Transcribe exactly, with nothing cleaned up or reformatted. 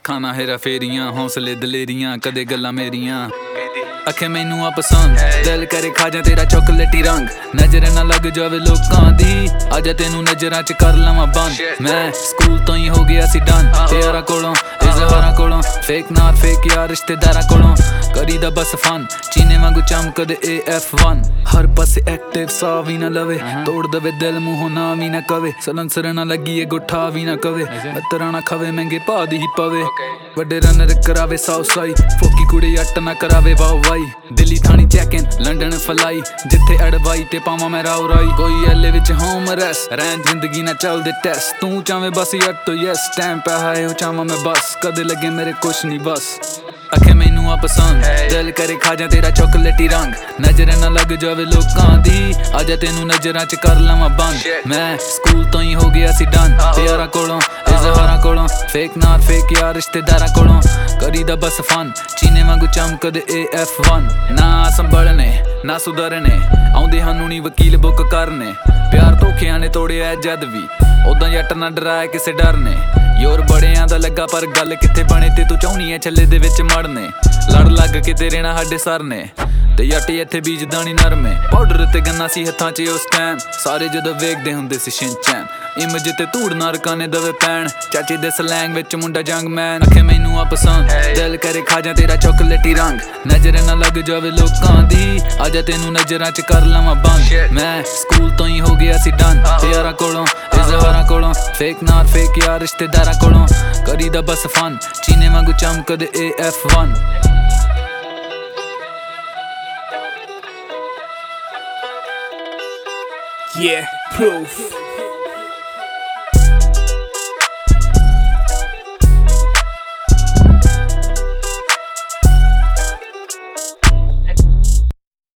ਅੱਖਾਂ ਨਾ ਹੇਰਾ ਫੇਰੀਆਂ, ਹੌਸਲੇ ਦਲੇਰੀਆਂ, ਕਦੇ ਗੱਲਾਂ ਮੇਰੀਆਂ ਅਖੇ ਮੈਨੂੰ ਆ ਪਸੰਦ। ਦਿਲ ਕਰੇ ਖਾ ਜਾ ਤੇਰਾ ਚੋਕਲੇਟੀ ਰੰਗ, ਨਜ਼ਰ ਨਾ ਲੱਗ ਜਾਵੇ ਲੋਕਾਂ ਦੀ, ਆਜਾ ਤੈਨੂੰ ਨਜ਼ਰਾਂ ਚ ਕਰ ਲਵਾਂ ਬੰਦ। ਮੈਂ ਸਕੂਲ ਤੋਂ ਹੀ ਹੋ ਗਿਆ ਸੀ ਡਨ, ਯਾਰਾਂ ਕੋਲੋਂ ਇਜ਼ਹਾਰਾਂ ਕੋਲੋਂ, ਫੇਕ ਨਾਰ ਫੇਕ ਯਾਰ ਰਿਸ਼ਤੇਦਾਰਾਂ ਕੋਲੋਂ, ਕਰੀਦਾ ਬਸ ਫਨ ਚੀਨੇ ਵਾਂਗੂ ਚਮਕਦੇ ਏ ਐਫ ਵਨ। ਹਰ ਪਾਸੇ ਐਕਟਿਵ ਸਾਹ ਵੀ ਨਾ ਲਵੇ, ਤੋੜ ਦਵੇ ਦਿਲ ਮੂੰਹੋਂ ਨਾ ਵੀ ਨਾ ਕਵੇ, ਸਲੰਸਰ ਨਾ ਲੱਗੀਏ ਗੁੱਠਾ ਵੀ ਨਾ ਕਵੇ, ਮਿੱਤਰਾਂ ਨਾ ਖਵੇ ਮਹਿੰਗੇ ਭਾਅ ਦੀ ਹੀ ਪਵੇ, ਵੱਡੇ ਰਨਰ ਕਰਾਵੇ ਸੌ ਸਾਈ, ਫੋਕੀ ਕੁੜੀ ਅੱਟ ਨਾ ਕਰਾਵੇ ਵਾਹ ਵਾਈ, ਦਿੱਲੀ ਥਾਣੀ ਚੈਕਿਨ ਲੰਡਨ ਫਲਾਈ, ਜਿੱਥੇ ਅੜਵਾਈ ਤੇ ਪਾਵਾਂ ਮੈਂ ਰਾਉ ਰਾਈ, ਕੋਈ ਐਲੇ ਵਿੱਚ ਹੋਮ ਰੈਸ ਰਹਿਣ ਜ਼ਿੰਦਗੀ ਨਾ ਚੱਲਦੇ ਟੈਸਟ, ਤੂੰ ਚਾਵੇਂ ਬਸ ਯੱਟ ਤੋਂ ਯੈਸ ਟਾਈਮ ਪੈ ਹਾਏ ਉਹ ਚਾਵਾਂ ਮੈਂ ਬਸ, ਕਦੇ ਲੱਗੇ ਮੇਰੇ ਕੁਛ ਨਹੀਂ ਬਸ। ਅਖੇ ਮੈਨੂੰ ਆ ਪਸੰਦ, ਦਿਲ ਕਰੇ ਖਾ ਜਾ ਤੇਰਾ ਚੋਕਲੇਟੀ ਰੰਗ, ਨਜ਼ਰ ਨਾ ਲੱਗ ਜਾਵੇ ਲੋਕਾਂ ਦੀ, ਆਜਾ ਤੈਨੂੰ ਨਜ਼ਰਾਂ ਚ ਕਰ ਲਵਾਂ ਬੰਦ। ਮੈਂ ਸਕੂਲ ਤੋਂ ਹੀ ਹੋ ਗਿਆ ਸੀ ਡਨ, ਯਾਰਾਂ ਕੋਲੋਂ ਇਜ਼ਹਾਰਾਂ ਕੋਲੋਂ, ਫੇਕ ਨਾਰ ਫੇਕ ਯਾਰ ਰਿਸ਼ਤੇਦਾਰਾਂ ਕੋਲੋਂ, ਕਰੀਦਾ ਬਸ ਫਨ ਚੀਨੇ ਵਾਂਗੂ ਚਮਕਦੇ ਏ ਐਫ ਵਨ। ਨਾ ਸੰਭਲਣੇ ਨਾ ਸੁਧਰਨੇ, ਆਉਂਦੇ ਸਾਨੂੰ ਨੀ ਵਕੀਲ ਬੁੱਕ ਕਰਨੇ, ਪਿਆਰ ਧੋਖਿਆਂ ਨੇ ਤੋੜਿਆ ਜਦ ਵੀ, ਉਦਾਂ ਜੱਟ ਨਾ ਡਰਾਇਆ ਕਿਸੇ ਡਰ ਨੇ, ਯੋਰ ਬੜਿਆਂ ਦਾ ਲੱਗਾ ਪਰ ਗੱਲ ਕਿੱਥੇ ਬਣੇ, ਤੇ ਤੂੰ ਚਾਹੁੰਨੀ ਐ ਛੱਲੇ ਦੇ ਵਿੱਚ ਮੜਨੇ, ਲੜ ਲੱਗ ਕੇ ਤੇਰੇ ਨਾਲ ਸਾਡੇ ਸਰ ਨੇ, ਤੇ ਜੱਟ ਇੱਥੇ ਬੀਜਦਾ ਨੀ ਨਰਮੇ, ਪਾਊਡਰ ਤੇ ਗੰਨਾ ਸੀ ਹੱਥਾਂ ਚ ਉਸ ਟਾਈਮ, ਸਾਰੇ ਜਦੋਂ ਵੇਖਦੇ ਹੁੰਦੇ ਸੀ ਸ਼ਿਨਚੈਨ, ਇਮੇਜ ਤੇ ਧੂੜ ਨਰਕਾਂ ਨੇ ਦਵੇ ਪੈਣ, ਚਾਚੇ ਦੇ ਸਲੈਂਗ ਵਿੱਚ ਮੁੰਡਾ ਜੰਗ ਮੈਨ। ਅਖੇ ਮੈਨੂੰ ਆ ਪਸੰਦ, ਦਿਲ ਕਰੇ ਖਾ ਜਾ ਤੇਰਾ ਚੋਕਲੇਟੀ ਰੰਗ, ਨਜ਼ਰ ਨਾ ਲੱਗ ਜਾਵੇ ਲੋਕਾਂ ਦੀ, ਆਜਾ ਤੈਨੂੰ ਨਜ਼ਰਾਂ ਚ ਕਰ ਲਵਾਂ ਬੰਦ। ਮੈਂ ਸਕੂਲ ਤੋਂ ਹੀ ਹੋ ਗਿਆ ਸੀ ਡਨ, ਯਾਰਾਂ ਕੋਲੋਂ ਇਜ਼ਹਾਰਾਂ ਕੋਲੋਂ, ਫੇਕ ਨਾਰ ਫੇਕ ਯਾਰ ਰਿਸ਼ਤੇਦਾਰਾਂ ਕੋਲੋਂ, ਕਰੀਦਾ ਬਸ ਫਨ ਚੀਨੇ ਵਾਂਗੂ ਚਮਕਦੇ A F one. Yeah, proof.